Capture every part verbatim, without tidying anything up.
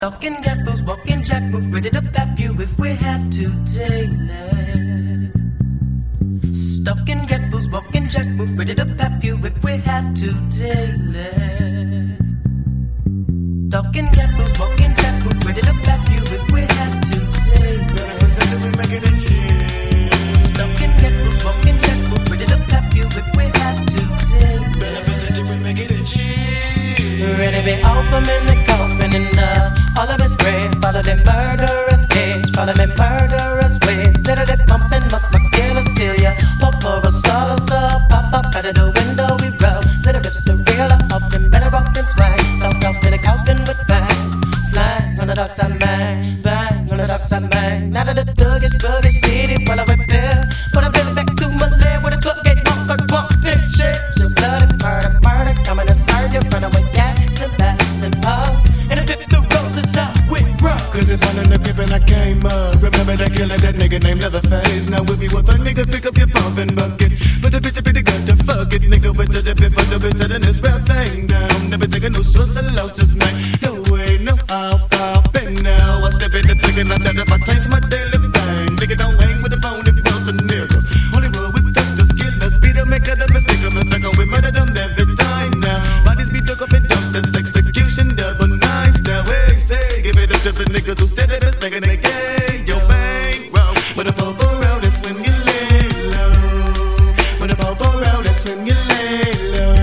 Talking gappos, walking jackboots, ready to tap you if we have to tailor. Stuck in gappos, walking jackboots, ready to tap you if we have to tailor. Talking gappos, walking jackboots, ready to tap you if we have to tailor. Better we make it a cheese. Stuck in gappos, walking jackboots, ready to tap you if we have to tailor. Better we make it a cheese. Ready be off them in the coffin and uh, all of his brave. Follow them murderous cage, follow them murderous ways. Little they pumping, must my killers kill ya. Pop or a salsa, pop up out of the window we roll. Little rips the real up, them better rock than swag. Tossed off in a coffin with bang. Slang on the dark side, bang, bang on the dark side, bang. Now that the thug is rubbish city, while I whip there. Put a bill back to my leg with a twelve gauge monster pumping shit. So bloody murder, murder, coming to serve you, run away cats and bats and pugs. And a bit the roses out with bro. Cause if I'm in the grip and I came up, remember that killer, that nigga named Leatherface. Now if you a thug nigga, pick up your pumping bucket. But the bitch a pretty good to fuck it, nigga. Wait till the bit for the bitch, turning this rap thing down. Never taking no shorts and losses, man. No way, no how, how, bang now. I step in the thing and I that if I change my daily thing. Nigga don't hang with the phone and post the miracles. Only roll with textures, killers, speed up, make a mistake, a mistake, and we murder them every time now. Bodies be dug up in dumpsters, execution double nine style. Hey, say, give it up to the niggas who steady mistaken they gay. Yo, bang, roll. When the pop around, that's when you lay low. When the pop around, that's when you lay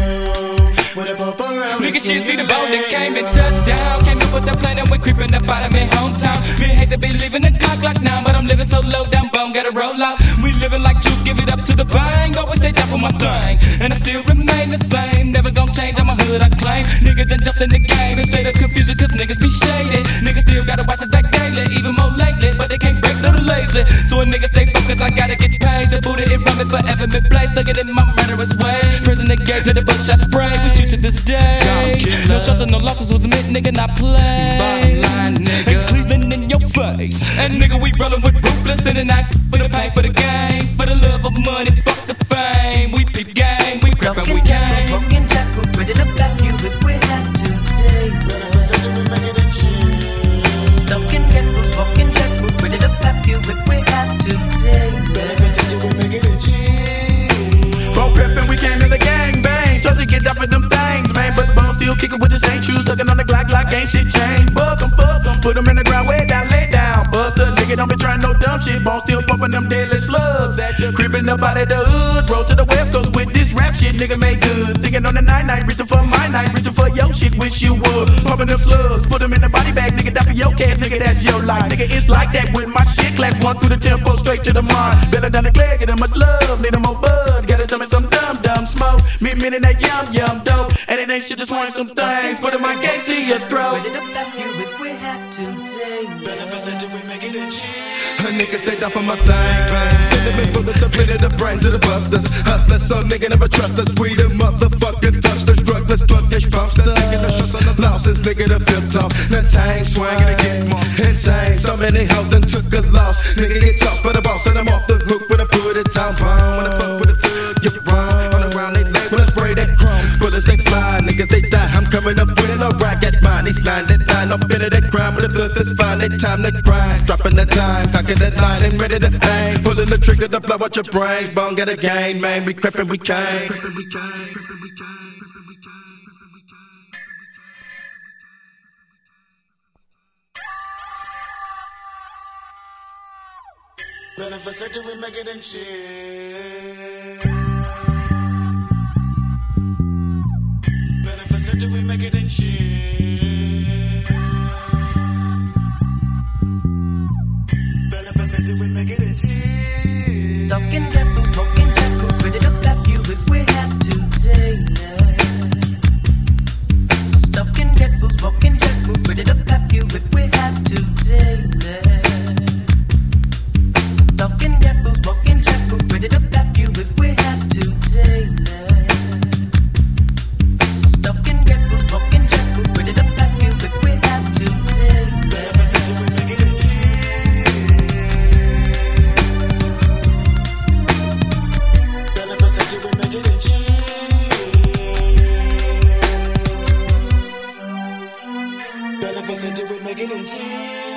low. When the pop around, nigga, shit, see the boat that came and touched down. Came up with the plan and went creeping up out of my hometown. Me hate to be living the clock like now, but I'm living so low down, bone, gotta roll out. We living like juice, give it up to the bang. Always stay down for my thing, and I still remain the same. Never gon' change, I'm a hood, I claim. Nigga done jumped in the game, and straight up confusion, cause niggas be shaded. Niggas still gotta watch us back daily, even more lately, but they can't break little lazy. So a nigga stay focused, I gotta get paid. The Buddha it run me forever, been placed, stuck it in my murderous way. Prison the gate to the buckshot spray, we shoot to this day. No shots and no losses was meant, nigga, not play. Bottom line, nigga, and Cleveland in your face. And nigga, we rollin' with ruthless in the night. For the pain, for the game, for the love of money, fuck the fame. We peep game, we preppin', we came. Walking jackboots, ready to tap you if we have to take. better we make it a cheese. Stuck in gappos, walking jackboots, ready to tap you if we have to take. Better we make it a cheese. Bone preppin', we came in the gang bang. Told you get off of them things, man. But bone still kickin' with the same shoes, tuckin' on the Glock like ain't shit changed. Bug 'em, fuck 'em, put 'em in the ground, way down, lay down. Bust a nigga, don't be trying no dumb shit. Bone still pumping them deadly slugs at you. Creeping up out of the hood, roll to the west coast with this rap shit, nigga made good. Thinking on the night night, reaching for my night, reaching for your shit, wish you would. Pumping them slugs, put them in the body bag, nigga, die for your cash, nigga, that's your life. Nigga, it's like that when my shit claps one through the tempo, straight to the mind. Better than the clear, get them much love, need them more bud. Gotta tell me some dumb, dumb smoke. Me meaning that yum, yum, dope. And it ain't shit, just wanting some things. Put in my case in your throat. Ready to tap you if we have to take. Better we make it a cheese. A nigga stay down for my thing, bang. Cinnamon bullets up into the brains of the busters. Hustlers, some nigga never trust us. We the motherfucking thugsters, drugless, twelve gauge pumpsters. Losses, nigga, the fifth top. The tank swinging again, insane. So many hoes done took a loss. Nigga get tossed by the boss, and I'm off the hook when I put it down. When I fuck with a thug, you run. On the ground, they lay when I spray that chrome. Bullets, they fly, niggas, they die. I'm coming up with a rack at mine. These line, that line, up into that crime. With a thug that's fine, they time to grind. Dropping the time, cocking that line, and ready to aim. Pulling the trigger to blow out your brains. Bone got a game, man. We creepin', we came. Better we make it in cheese. Better we make it in cheese. Better we make it in cheese. Talking gappos, walking jackboots, ready to tap you if we have to take. Stuck in gappos, walking jackboots, ready to tap you if we have to take. Talking gappos, walking jackboots, ready to tap you if we have to take. Stuck in gappos, walking jackboots, ready to tap G.